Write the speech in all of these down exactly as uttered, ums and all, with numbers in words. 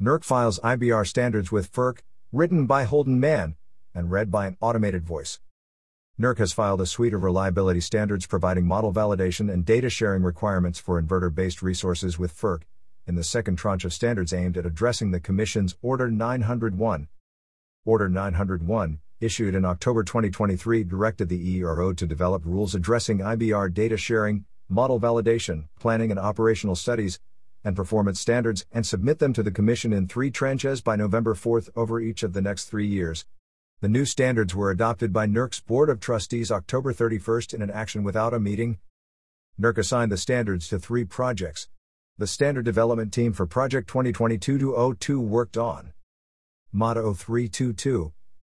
NERC files I B R standards with F E R C, written by Holden Mann, and read by an automated voice. NERC has filed a suite of reliability standards providing model validation and data sharing requirements for inverter-based resources with F E R C, in the second tranche of standards aimed at addressing the Commission's Order nine oh one. Order nine oh one, issued in October twenty twenty-three, directed the E R O to develop rules addressing I B R data sharing, model validation, planning and operational studies, and performance standards, and submit them to the Commission in three tranches by November fourth over each of the next three years. The new standards were adopted by NERC's Board of Trustees October thirty-first in an action without a meeting. NERC assigned the standards to three projects. The Standard Development Team for Project twenty twenty-two dash oh two worked on M O D zero three two two,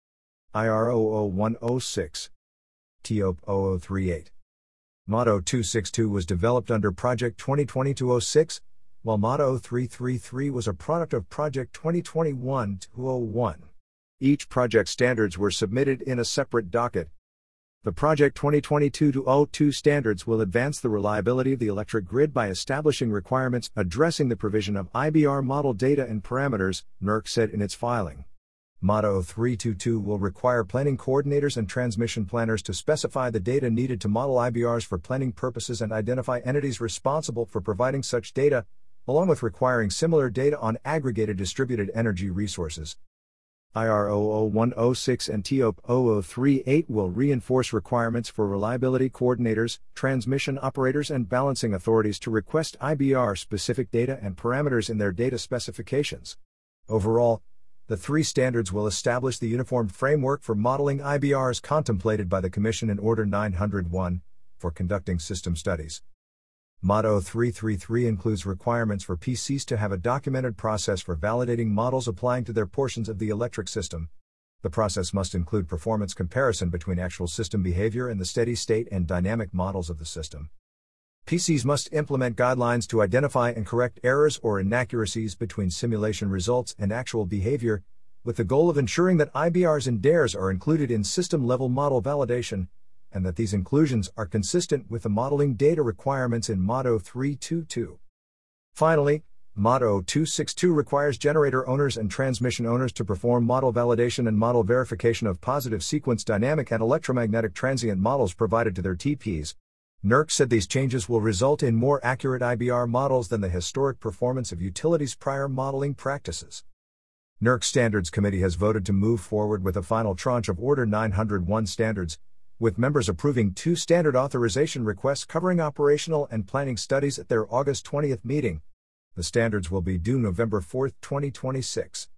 I R zero zero one zero six, T O P zero zero three eight. M O D zero two six two was developed under Project twenty twenty-two dash oh six, while M O D zero three three three was a product of Project twenty twenty-one dash two oh one. Each project standards were submitted in a separate docket. The Project twenty twenty-two dash oh two standards will advance the reliability of the electric grid by establishing requirements addressing the provision of I B R model data and parameters, NERC said in its filing. M O D zero three two two will require planning coordinators and transmission planners to specify the data needed to model I B Rs for planning purposes and identify entities responsible for providing such data, along with requiring similar data on aggregated distributed energy resources. I R zero zero one zero six and T O P zero zero three eight will reinforce requirements for reliability coordinators, transmission operators and balancing authorities to request I B R-specific data and parameters in their data specifications. Overall, the three standards will establish the uniform framework for modeling I B Rs contemplated by the Commission in Order nine oh one, for conducting system studies. M O D zero three three three includes requirements for P Cs to have a documented process for validating models applying to their portions of the electric system. The process must include performance comparison between actual system behavior and the steady state and dynamic models of the system. P Cs must implement guidelines to identify and correct errors or inaccuracies between simulation results and actual behavior, with the goal of ensuring that I B Rs and D A Rs are included in system-level model validation, and that these inclusions are consistent with the modeling data requirements in M O D zero three two two. Finally, M O D zero two six two requires generator owners and transmission owners to perform model validation and model verification of positive sequence dynamic and electromagnetic transient models provided to their T Ps. NERC said these changes will result in more accurate I B R models than the historic performance of utilities' prior modeling practices. NERC Standards Committee has voted to move forward with a final tranche of Order nine oh one standards, with members approving two standard authorization requests covering operational and planning studies at their August twentieth meeting. The standards will be due November fourth, twenty twenty-six.